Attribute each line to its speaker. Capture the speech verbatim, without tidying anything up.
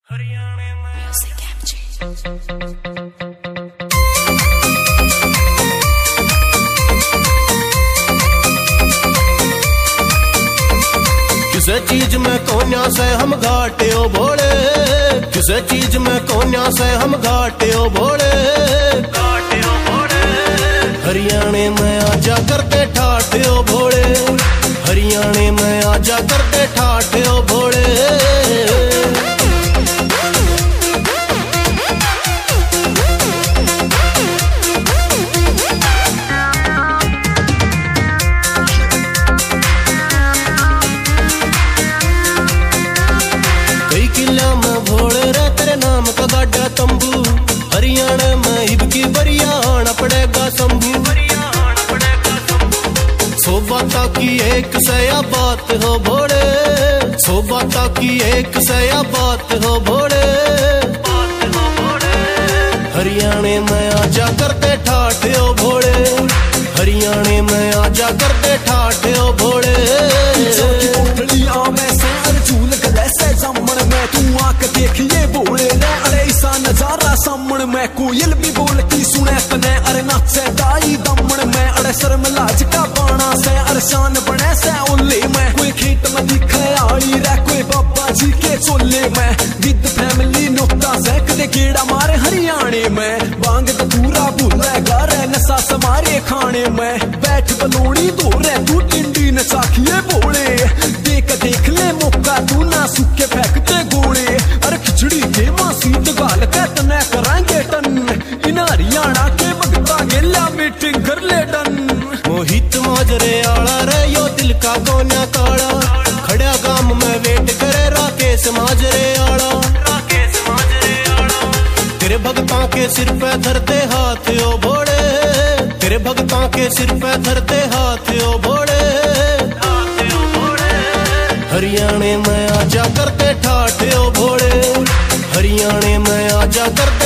Speaker 1: किसे चीज में कोन्या से हम घाटे ओ भोले, किसे चीज में कोन्या से हम घाटे ओ भोले, घाटे ओ भोले। हरियाणे में आजा करते ठाठे ओ भोले, हरियाणे में आजा करते ठाठे ओ भोले। तंबू हरियाणा में इबकी बरिया आना पड़ेगा शंभू, सौ बाता की एक सया बात हो भोले, सौ बाता की एक सया बात हो भोले। हरियाणे में आजा करते ठाठे ओ भोले, हरियाणे में आजा करते ठाठे ओ भोले।
Speaker 2: देखिए बोले अरे ऐसा नजारा सामने में कोयल भी बोलती सुने तने, अरे नाचे दाई दमन में, अरे शर्म लाज का बाणा से, अरे शान बने से ओले में। कोई खेत में दिखे आई रे कोई बाबा जी के चोले में, विद फैमिली नोता से कदे गेड़ा मारे हरियाणे में। बांग तो पूरा भूलेगा रे नशा समारे खाने में, बैठ बलोड़ी दो रे तू टिंडी नचाखिए बोले। देख देख ले मौका तू ना सूखे फेंकते गोले, अरे खिचड़ी के मासीत गाल के तने कराएंगे टन, इन हरियाणा के भगता गेला मीटिंग कर ले डन।
Speaker 1: मोहित माजरे आला रे यो दिल का कोन्या काला, खड़ा गाम में वेट करे राकेश माजरे आला, राकेश माजरे आला। तेरे भगतां के सिर पे धरते हाथ ओ भोले, तेरे भगतां के सिर पे धरते हाथ ओ भोले, हाथ ओ भोले। हरियाणे में आजा करते ठाठे ओ भोले, हरियाणे में आजा करते